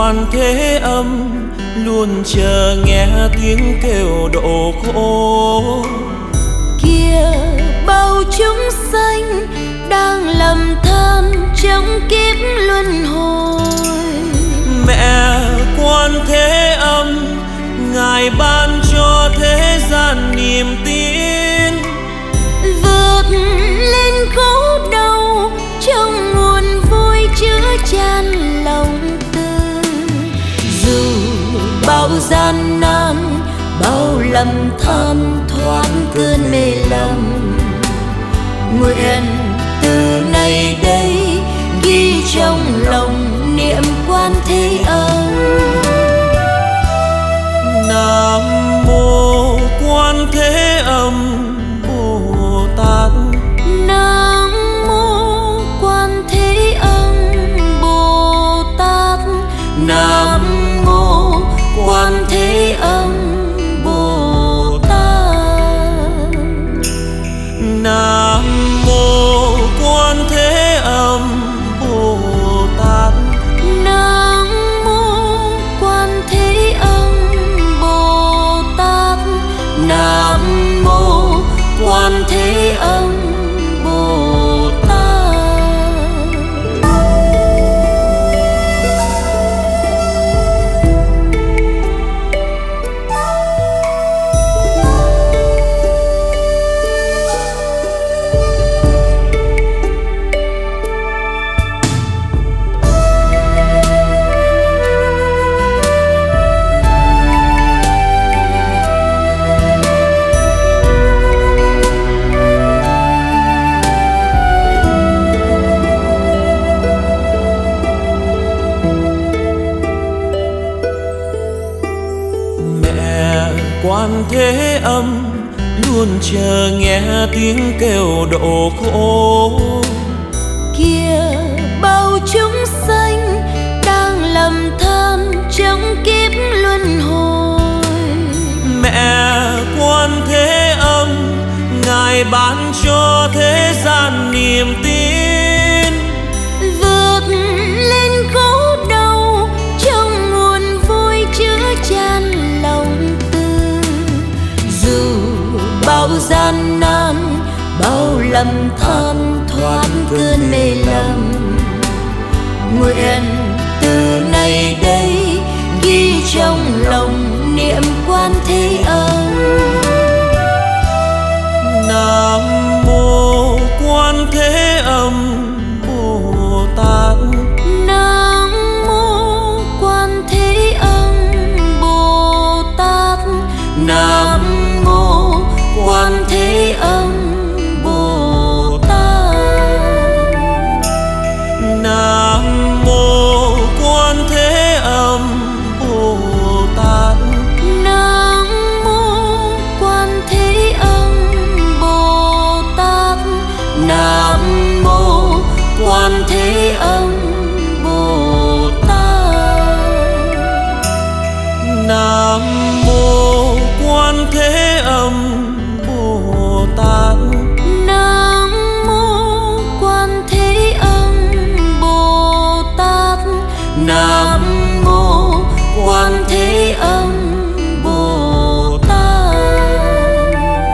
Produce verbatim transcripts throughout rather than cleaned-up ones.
Quan Thế Âm luôn chờ nghe tiếng kêu độ khổ. Kìa bao chúng sanh đang lầm than trong kiếp luân hồi. Mẹ Quan Thế Âm, Ngài ban cho thế gian niềm tin, vượt lên khổ đau trong nguồn vui chứa chan lòng từ. Dù bao gian nan, bao lầm than thoáng cơn mê lầm, nguyện từ nay đây ghi trong lòng niệm Quan Thế Âm. Nam mô Quan Thế Âm Bồ Tát. Nam mô Quan Thế Âm Bồ Tát. Nam mô Quan Thế Âm Bồ Tát. Nam mô Quan Thế Âm Bồ Tát. Nam mô Quan Thế Âm Bồ Tát. Nam mô Quan Thế Âm Bồ Tát. Quan Thế Âm luôn chờ nghe tiếng kêu độ khổ. Kìa bao chúng sanh đang lầm than trong kiếp luân hồi. Mẹ Quan Thế Âm, Ngài ban cho thế gian niềm tin, vượt lên khổ đau trong nguồn vui chứa chan lòng từ. Dù bao gian nan, bao lầm than thoáng cơn mê lầm, nguyện từ nay đây ghi trong lòng niệm Quan Thế Âm. Nam mô Quan Thế Âm Bồ Tát. Nam mô Quan Thế Âm Bồ Tát. Nam mô Quan Thế Âm Bồ Tát. Nam mô Quan Thế Âm Bồ Tát. Nam mô Quan Thế Âm Bồ Tát. Nam mô Quan Thế Âm Bồ Tát. Nam mô Quan Thế Âm Bồ Tát. Nam mô Quan Thế Âm Bồ Tát. Nam mô Quan Thế Âm Bồ Tát.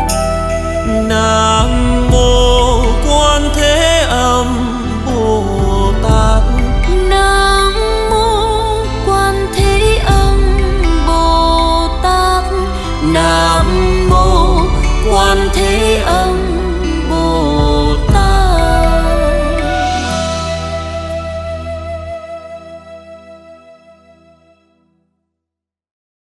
Nam mô Quan Thế Âm Bồ Tát. Nam mô Quan Thế Âm Bồ Tát. Nam mô Quan Thế Âm